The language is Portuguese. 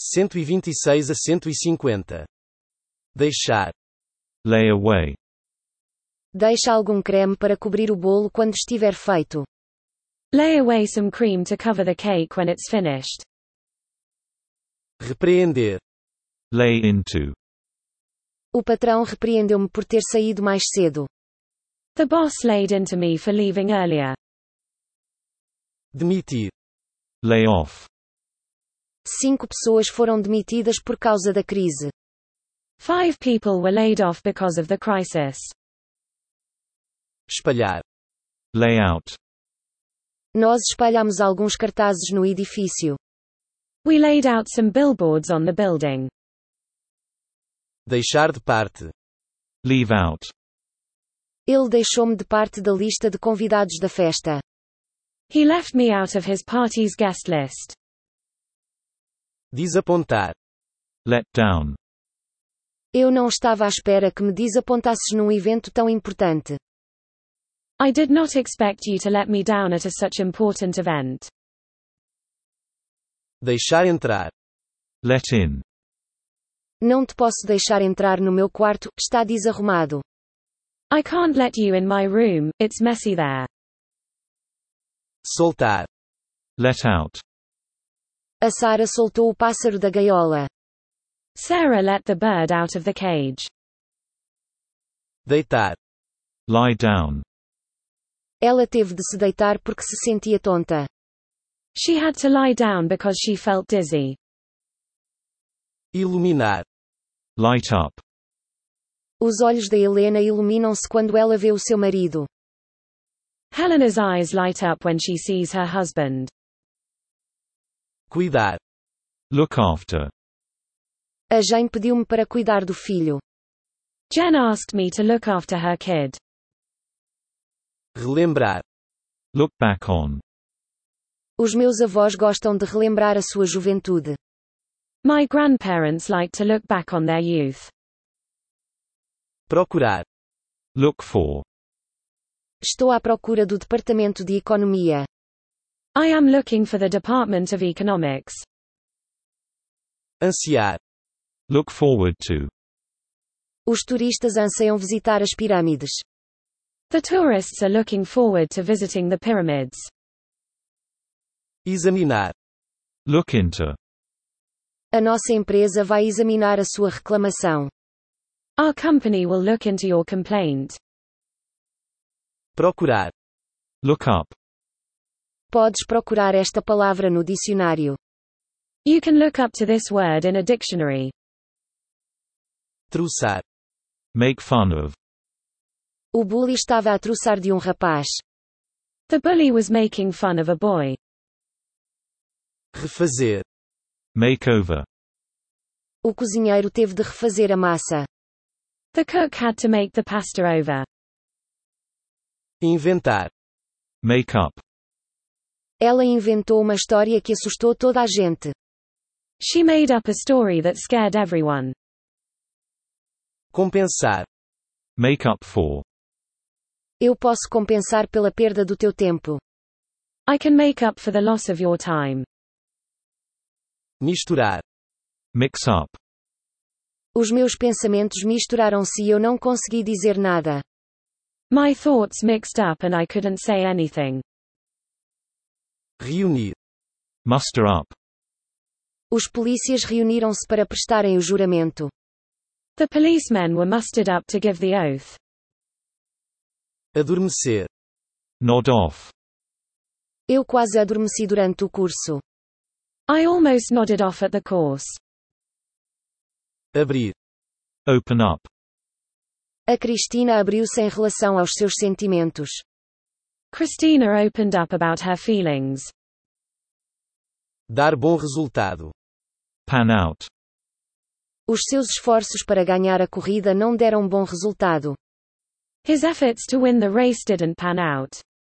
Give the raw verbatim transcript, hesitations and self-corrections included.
cento e vinte e seis a cento e cinquenta. Deixar. Lay away. Deixa algum creme para cobrir o bolo quando estiver feito. Lay away some cream to cover the cake when it's finished. Repreender. Lay into. O patrão repreendeu-me por ter saído mais cedo. The boss laid into me for leaving earlier. Demitir. Lay off. Cinco pessoas foram demitidas por causa da crise. Five people were laid off because of the crisis. Espalhar. Lay out. Nós espalhamos alguns cartazes no edifício. We laid out some billboards on the building. Deixar de parte. Leave out. Ele deixou-me de parte da lista de convidados da festa. He left me out of his party's guest list. Desapontar. Let down. Eu não estava à espera que me desapontasses num evento tão importante. I did not expect you to let me down at a such important event. Deixar entrar. Let in. Não te posso deixar entrar no meu quarto, está desarrumado. I can't let you in my room, it's messy there. Soltar. Let out. A Sarah soltou o pássaro da gaiola. Sarah let the bird out of the cage. Deitar. Lie down. Ela teve de se deitar porque se sentia tonta. She had to lie down because she felt dizzy. Iluminar. Light up. Os olhos da Helena iluminam-se quando ela vê o seu marido. Helena's eyes light up when she sees her husband. Cuidar. Look after. A Jane pediu-me para cuidar do filho. Jen asked me to look after her kid. Relembrar. Look back on. Os meus avós gostam de relembrar a sua juventude. My grandparents like to look back on their youth. Procurar. Look for. Estou à procura do Departamento de Economia. I am looking for the Department of Economics. Ansiar. Look forward to. Os turistas anseiam visitar as pirâmides. The tourists are looking forward to visiting the pyramids. Examinar. Look into. A nossa empresa vai examinar a sua reclamação. Our company will look into your complaint. Procurar. Look up. Podes procurar esta palavra no dicionário. You can look up to this word in a dictionary. Truçar. Make fun of. O bully estava a truçar de um rapaz. The bully was making fun of a boy. Refazer. Make over. O cozinheiro teve de refazer a massa. The cook had to make the pasta over. Inventar. Make up. Ela inventou uma história que assustou toda a gente. She made up a story that scared everyone. Compensar. Make up for. Eu posso compensar pela perda do teu tempo. I can make up for the loss of your time. Misturar. Mix up. Os meus pensamentos misturaram-se e eu não consegui dizer nada. My thoughts mixed up and I couldn't say anything. Reunir. Muster up. Os polícias reuniram-se para prestarem o juramento. The policemen were mustered up to give the oath. Adormecer. Nod off. Eu quase adormeci durante o curso. I almost nodded off at the course. Abrir. Open up. A Cristina abriu-se em relação aos seus sentimentos. Christina opened up about her feelings. Dar bom resultado. Pan out. Os seus esforços para ganhar a corrida não deram bom resultado. His efforts to win the race didn't pan out.